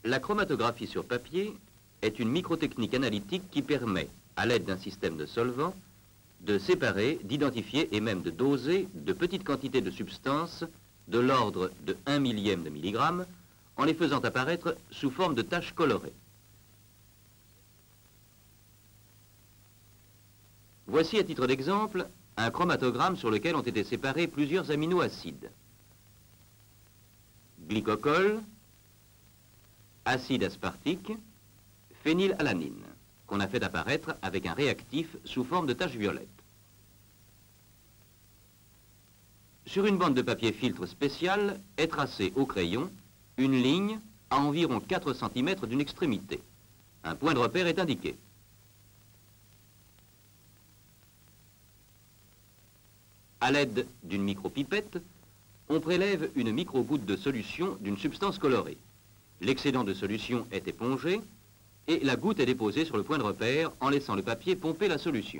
La chromatographie sur papier est une microtechnique analytique qui permet, à l'aide d'un système de solvant, de séparer, d'identifier et même de doser de petites quantités de substances de l'ordre de 1 millième de milligramme en les faisant apparaître sous forme de taches colorées. Voici à titre d'exemple un chromatogramme sur lequel ont été séparés plusieurs aminoacides. Glycocol, acide aspartique, phénylalanine, qu'on a fait apparaître avec un réactif sous forme de taches violettes. Sur une bande de papier filtre spéciale est tracée au crayon une ligne à environ 4 cm d'une extrémité. Un point de repère est indiqué. À l'aide d'une micropipette, on prélève une microgoutte de solution d'une substance colorée. L'excédent de solution est épongé et la goutte est déposée sur le point de repère en laissant le papier pomper la solution.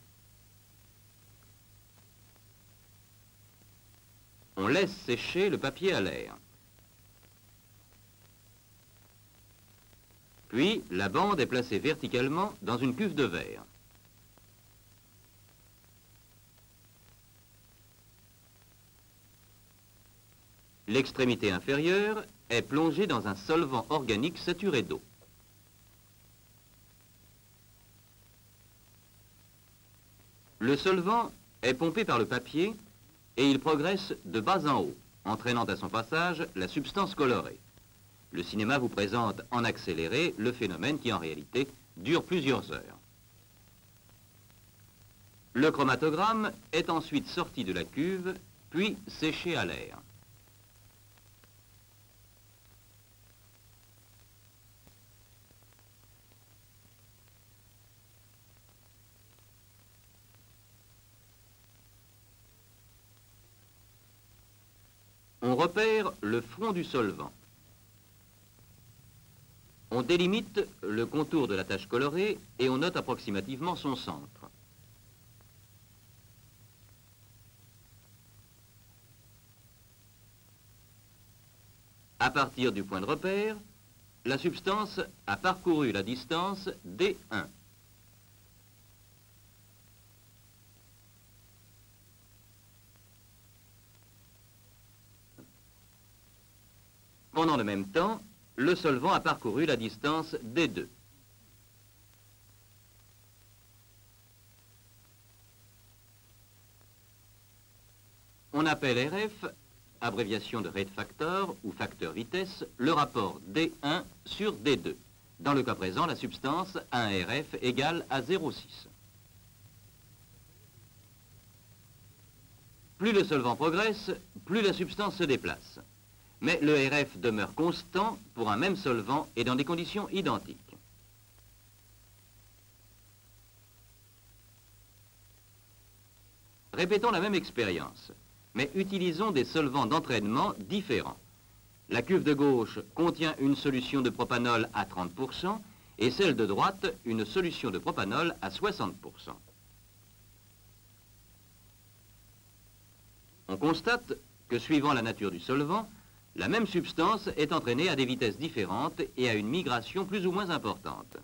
On laisse sécher le papier à l'air. Puis, la bande est placée verticalement dans une cuve de verre. L'extrémité inférieure est plongée dans un solvant organique saturé d'eau. Le solvant est pompé par le papier et il progresse de bas en haut, entraînant à son passage la substance colorée. Le cinéma vous présente en accéléré le phénomène qui en réalité dure plusieurs heures. Le chromatogramme est ensuite sorti de la cuve, puis séché à l'air. On repère le front du solvant. On délimite le contour de la tache colorée et on note approximativement son centre. À partir du point de repère, la substance a parcouru la distance D1. Pendant le même temps, le solvant a parcouru la distance D2. On appelle RF, abréviation de rate factor ou facteur vitesse, le rapport D1 sur D2. Dans le cas présent, la substance a un RF égal à 0,6. Plus le solvant progresse, plus la substance se déplace. Mais le RF demeure constant pour un même solvant et dans des conditions identiques. Répétons la même expérience, mais utilisons des solvants d'entraînement différents. La cuve de gauche contient une solution de propanol à 30% et celle de droite une solution de propanol à 60%. On constate que suivant la nature du solvant, la même substance est entraînée à des vitesses différentes et à une migration plus ou moins importante.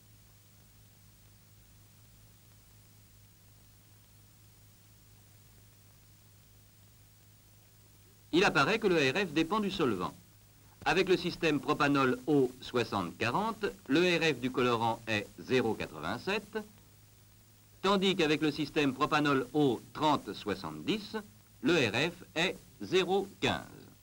Il apparaît que le RF dépend du solvant. Avec le système propanol O6040, le RF du colorant est 0,87, tandis qu'avec le système propanol O3070, le RF est 0,15.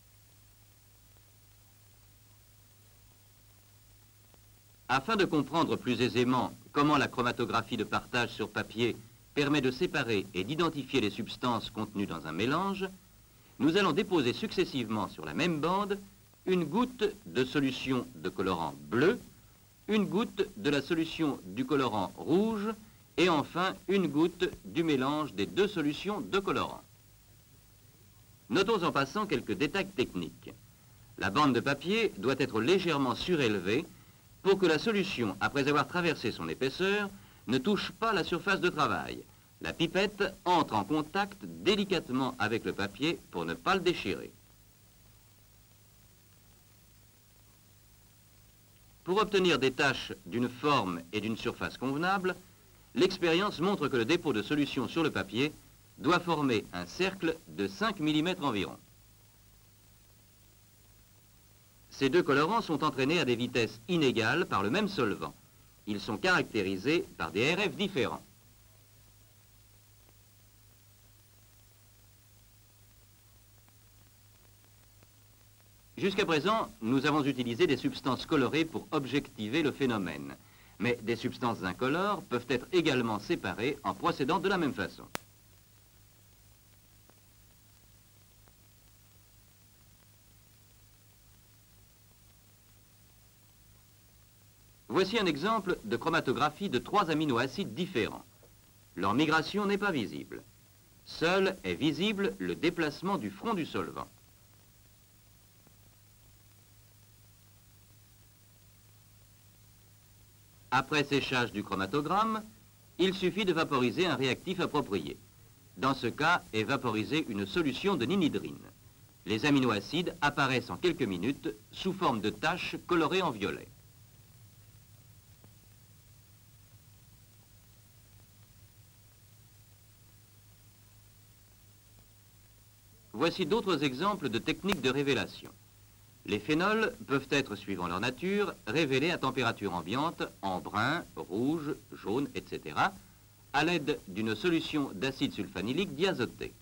Afin de comprendre plus aisément comment la chromatographie de partage sur papier permet de séparer et d'identifier les substances contenues dans un mélange, nous allons déposer successivement sur la même bande une goutte de solution de colorant bleu, une goutte de la solution du colorant rouge et enfin une goutte du mélange des deux solutions de colorant. Notons en passant quelques détails techniques. La bande de papier doit être légèrement surélevée pour que la solution, après avoir traversé son épaisseur, ne touche pas la surface de travail. La pipette entre en contact délicatement avec le papier pour ne pas le déchirer. Pour obtenir des taches d'une forme et d'une surface convenables, l'expérience montre que le dépôt de solution sur le papier doit former un cercle de 5 mm environ. Ces deux colorants sont entraînés à des vitesses inégales par le même solvant. Ils sont caractérisés par des RF différents. Jusqu'à présent, nous avons utilisé des substances colorées pour objectiver le phénomène. Mais des substances incolores peuvent être également séparées en procédant de la même façon. Voici un exemple de chromatographie de 3 aminoacides différents. Leur migration n'est pas visible. Seul est visible le déplacement du front du solvant. Après séchage du chromatogramme, il suffit de vaporiser un réactif approprié. Dans ce cas, est vaporisée une solution de ninhydrine. Les aminoacides apparaissent en quelques minutes sous forme de taches colorées en violet. Voici d'autres exemples de techniques de révélation. Les phénols peuvent être, suivant leur nature, révélés à température ambiante en brun, rouge, jaune, etc., à l'aide d'une solution d'acide sulfanilique diazoté.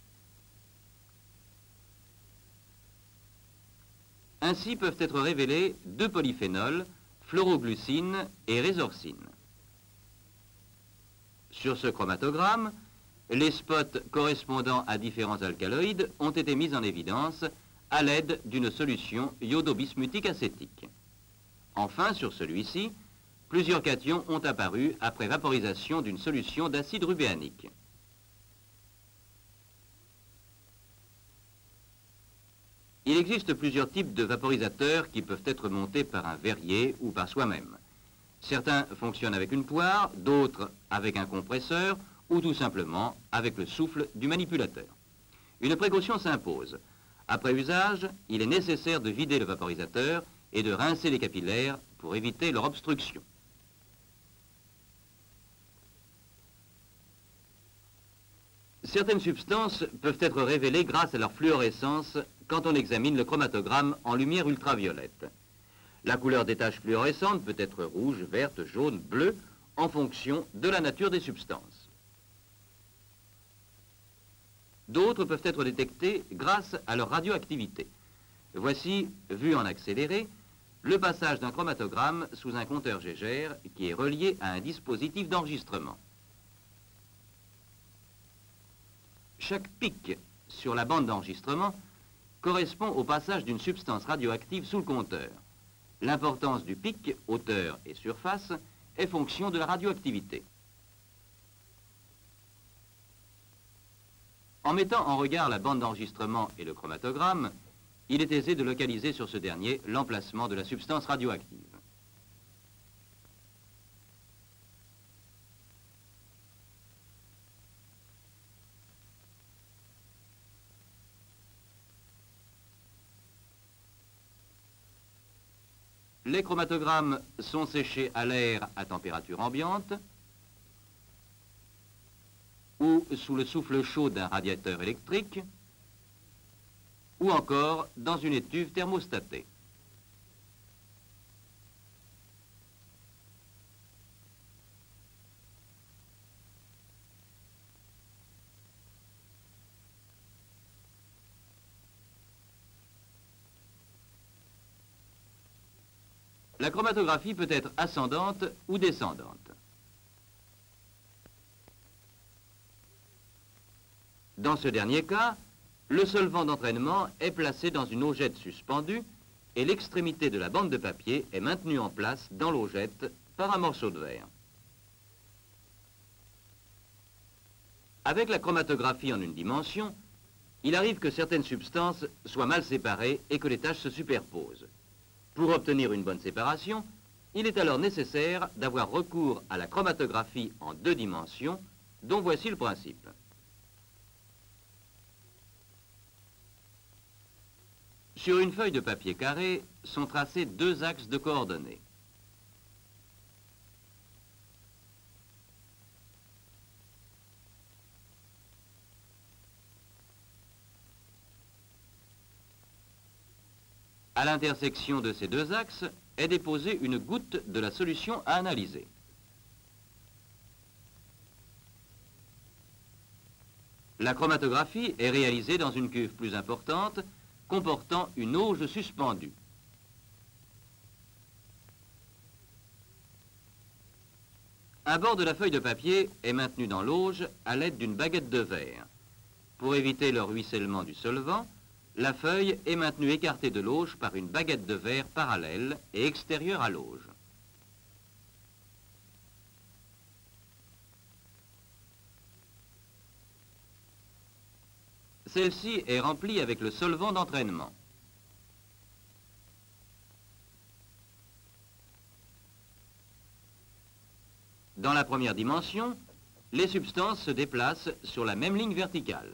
Ainsi peuvent être révélés 2 polyphénols, fluoroglucine et résorcine. Sur ce chromatogramme, les spots correspondant à différents alcaloïdes ont été mis en évidence à l'aide d'une solution iodo-bismutique acétique. Enfin, sur celui-ci, plusieurs cations ont apparu après vaporisation d'une solution d'acide rubéanique. Il existe plusieurs types de vaporisateurs qui peuvent être montés par un verrier ou par soi-même. Certains fonctionnent avec une poire, d'autres avec un compresseur ou tout simplement avec le souffle du manipulateur. Une précaution s'impose. Après usage, il est nécessaire de vider le vaporisateur et de rincer les capillaires pour éviter leur obstruction. Certaines substances peuvent être révélées grâce à leur fluorescence quand on examine le chromatogramme en lumière ultraviolette. La couleur des taches fluorescentes peut être rouge, verte, jaune, bleue, en fonction de la nature des substances. D'autres peuvent être détectés grâce à leur radioactivité. Voici, vu en accéléré, le passage d'un chromatogramme sous un compteur Gégère qui est relié à un dispositif d'enregistrement. Chaque pic sur la bande d'enregistrement correspond au passage d'une substance radioactive sous le compteur. L'importance du pic, hauteur et surface, est fonction de la radioactivité. En mettant en regard la bande d'enregistrement et le chromatogramme, il est aisé de localiser sur ce dernier l'emplacement de la substance radioactive. Les chromatogrammes sont séchés à l'air à température ambiante ou sous le souffle chaud d'un radiateur électrique ou encore dans une étuve thermostatée. La chromatographie peut être ascendante ou descendante. Dans ce dernier cas, le solvant d'entraînement est placé dans une eau-jette suspendue et l'extrémité de la bande de papier est maintenue en place dans l'eau-jette par un morceau de verre. Avec la chromatographie en une dimension, il arrive que certaines substances soient mal séparées et que les taches se superposent. Pour obtenir une bonne séparation, il est alors nécessaire d'avoir recours à la chromatographie en 2 dimensions, dont voici le principe. Sur une feuille de papier carré sont tracés 2 axes de coordonnées. À l'intersection de ces deux axes est déposée une goutte de la solution à analyser. La chromatographie est réalisée dans une cuve plus importante, comportant une auge suspendue. Un bord de la feuille de papier est maintenu dans l'auge à l'aide d'une baguette de verre. Pour éviter le ruissellement du solvant, la feuille est maintenue écartée de l'auge par une baguette de verre parallèle et extérieure à l'auge. Celle-ci est remplie avec le solvant d'entraînement. Dans la première dimension, les substances se déplacent sur la même ligne verticale.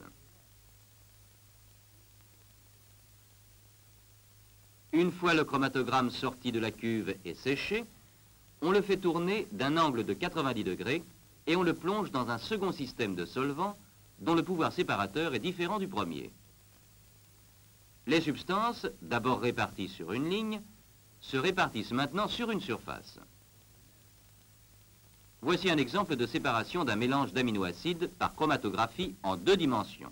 Une fois le chromatogramme sorti de la cuve et séché, on le fait tourner d'un angle de 90 degrés et on le plonge dans un second système de solvant dont le pouvoir séparateur est différent du premier. Les substances, d'abord réparties sur une ligne, se répartissent maintenant sur une surface. Voici un exemple de séparation d'un mélange d'aminoacides par chromatographie en 2 dimensions.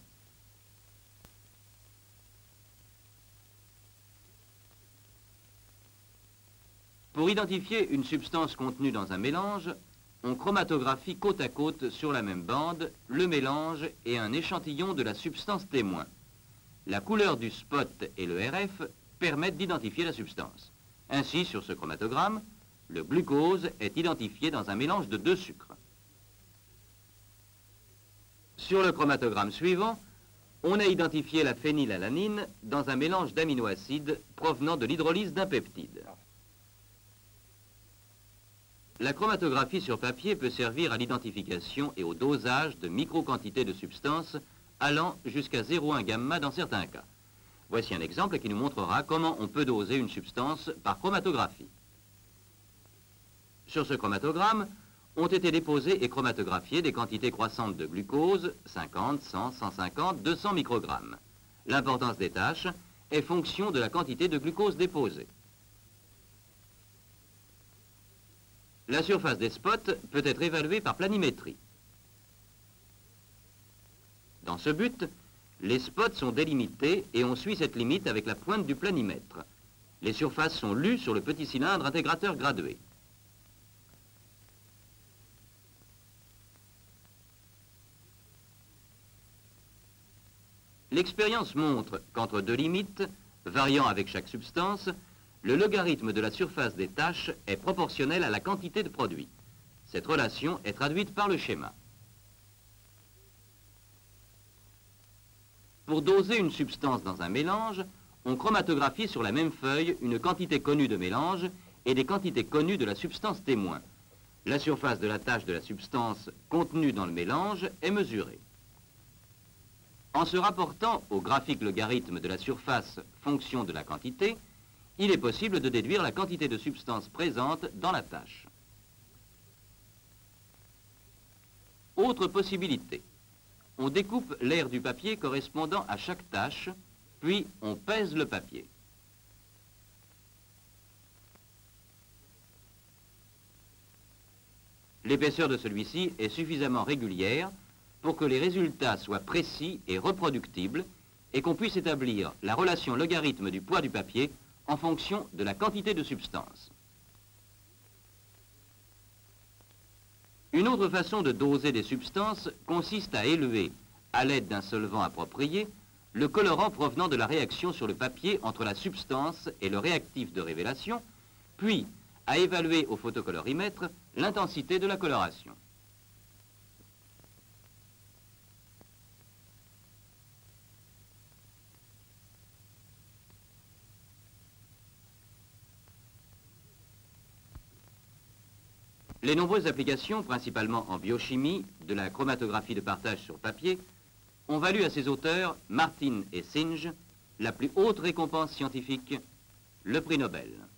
Pour identifier une substance contenue dans un mélange, on chromatographie côte à côte sur la même bande le mélange et un échantillon de la substance témoin. La couleur du spot et le RF permettent d'identifier la substance. Ainsi, sur ce chromatogramme, le glucose est identifié dans un mélange de 2 sucres. Sur le chromatogramme suivant, on a identifié la phénylalanine dans un mélange d'aminoacides provenant de l'hydrolyse d'un peptide. La chromatographie sur papier peut servir à l'identification et au dosage de micro-quantités de substances allant jusqu'à 0,1 gamma dans certains cas. Voici un exemple qui nous montrera comment on peut doser une substance par chromatographie. Sur ce chromatogramme, ont été déposées et chromatographiées des quantités croissantes de glucose, 50, 100, 150, 200 microgrammes. L'importance des tâches est fonction de la quantité de glucose déposée. La surface des spots peut être évaluée par planimétrie. Dans ce but, les spots sont délimités et on suit cette limite avec la pointe du planimètre. Les surfaces sont lues sur le petit cylindre intégrateur gradué. L'expérience montre qu'entre 2 limites, variant avec chaque substance, le logarithme de la surface des tâches est proportionnel à la quantité de produit. Cette relation est traduite par le schéma. Pour doser une substance dans un mélange, on chromatographie sur la même feuille une quantité connue de mélange et des quantités connues de la substance témoin. La surface de la tâche de la substance contenue dans le mélange est mesurée. En se rapportant au graphique logarithme de la surface fonction de la quantité, il est possible de déduire la quantité de substance présente dans la tâche. Autre possibilité. On découpe l'aire du papier correspondant à chaque tâche, puis on pèse le papier. L'épaisseur de celui-ci est suffisamment régulière pour que les résultats soient précis et reproductibles et qu'on puisse établir la relation logarithme du poids du papier en fonction de la quantité de substance. Une autre façon de doser des substances consiste à élever, à l'aide d'un solvant approprié, le colorant provenant de la réaction sur le papier entre la substance et le réactif de révélation, puis à évaluer au photocolorimètre l'intensité de la coloration. Les nombreuses applications, principalement en biochimie, de la chromatographie de partage sur papier, ont valu à ses auteurs, Martin et Singe, la plus haute récompense scientifique, le prix Nobel.